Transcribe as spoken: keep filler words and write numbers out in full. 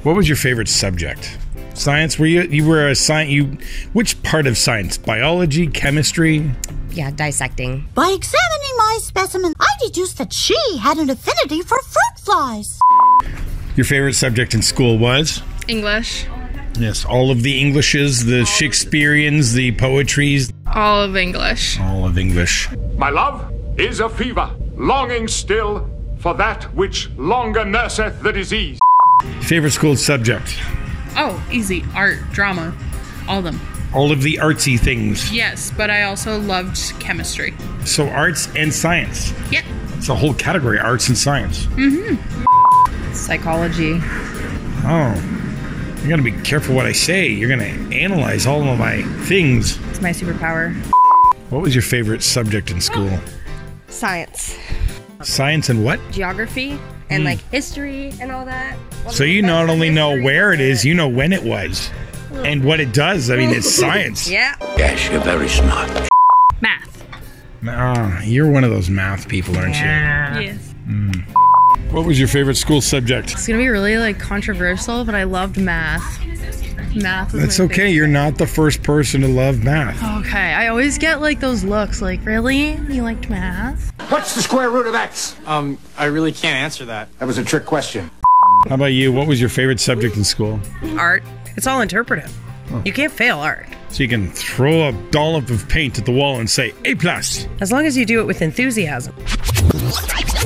What was your favorite subject? Science? Were you you were a science? You which part of science? Biology, chemistry? Yeah, dissecting. By examining my specimen, I deduced that she had an affinity for fruit flies. Your favorite subject in school was? English. Yes, all of the Englishes, the Shakespeareans, the poetries. All of English. All of English. My love is a fever, longing still for that which longer nurseth the disease. Favorite school subject? Oh, easy. Art, drama, all of them. All of the artsy things. Yes, but I also loved chemistry. So arts and science. Yep. It's a whole category, arts and science. Mm-hmm. Psychology. Oh. You gotta be careful what I say. You're gonna analyze all of my things. It's my superpower. What was your favorite subject in school? Science. Science and what? Geography and like history and all that. So you not only know where it is, you know when it was. And what it does. I mean, it's science. Yeah. Yes, you're very smart. Math. Ah, you're one of those math people, aren't you? Yes. Mm. What was your favorite school subject? It's gonna be really like controversial, but I loved math. Math was That's my okay. favorite. You're not the first person to love math. Okay, I always get like those looks like, really? You liked math? What's the square root of X? Um, I really can't answer that. That was a trick question. How about you? What was your favorite subject in school? Art. It's all interpretive. Oh. You can't fail art. So you can throw a dollop of paint at the wall and say, A plus. As long as you do it with enthusiasm.